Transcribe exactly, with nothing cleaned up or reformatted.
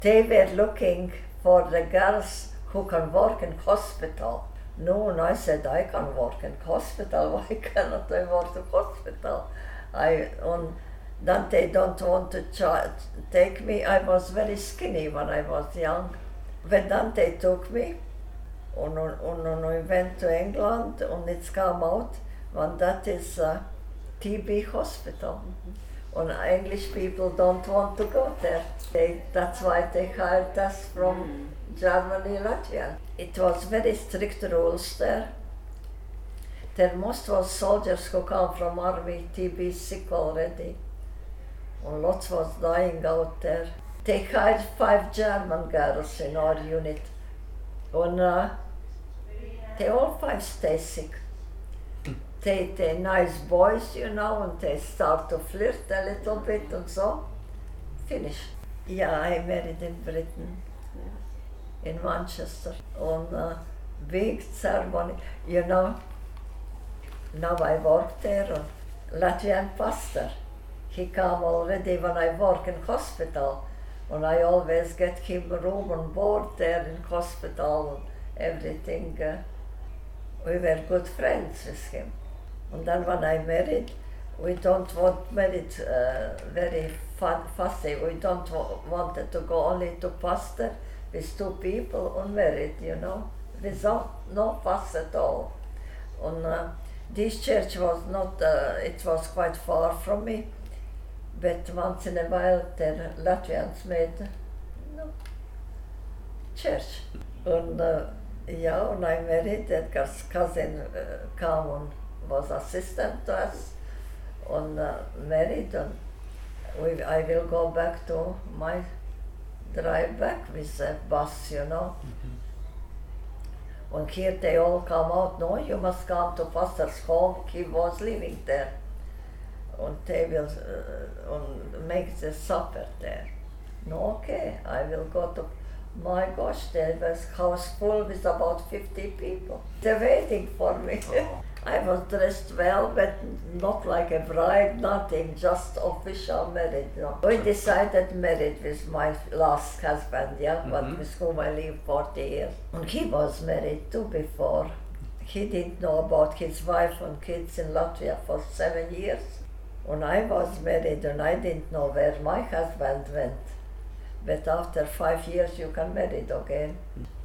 They were looking for the girls who can work in hospital. No, and I said, I can work in hospital. Why cannot I work in hospital? I on then they don't want to ch- take me. I was very skinny when I was young. When then they took me, and, and, and I went to England, and it's come out, and that is a T B hospital. And English people don't want to go there. They, that's why they hired us from Germany, Latvia. It was very strict rules there. There most was soldiers who come from army, T B sick already. And lots was dying out there. They hired five German girls in our unit. And uh, they all five stay sick. They, they nice boys, you know, and they start to flirt a little bit and so. Finish. Yeah, I married in Britain, in Manchester, on a big ceremony. You know, now I work there, and Latvian pastor. He come already when I work in hospital, and I always get him room and board there in hospital and everything. Uh, we were good friends with him. And then when I married, we don't want married uh, very fun, fussy. We don't wa- wanted to go only to pastor with two people unmarried, you know, without no fuss at all. And uh, this church was not, uh, it was quite far from me, but once in a while the Latvians made you know, church. And uh, yeah, and I married, Edgar's cousin uh, came and was assistant to us, and uh, married, and we, I will go back to my drive back with the bus, you know. Mm-hmm. And here they all come out, no, you must come to pastor's home, he was living there. And they will uh, and make the supper there. No, okay, I will go to, my gosh, there was house full with about fifty people. They're waiting for me. Oh. I was dressed well, but not like a bride, nothing, just official married. No. We decided married with my last husband, yeah, mm-hmm. but with whom I lived forty years. And he was married too before. He didn't know about his wife and kids in Latvia for seven years. And I was married and I didn't know where my husband went. But after five years you can marry again.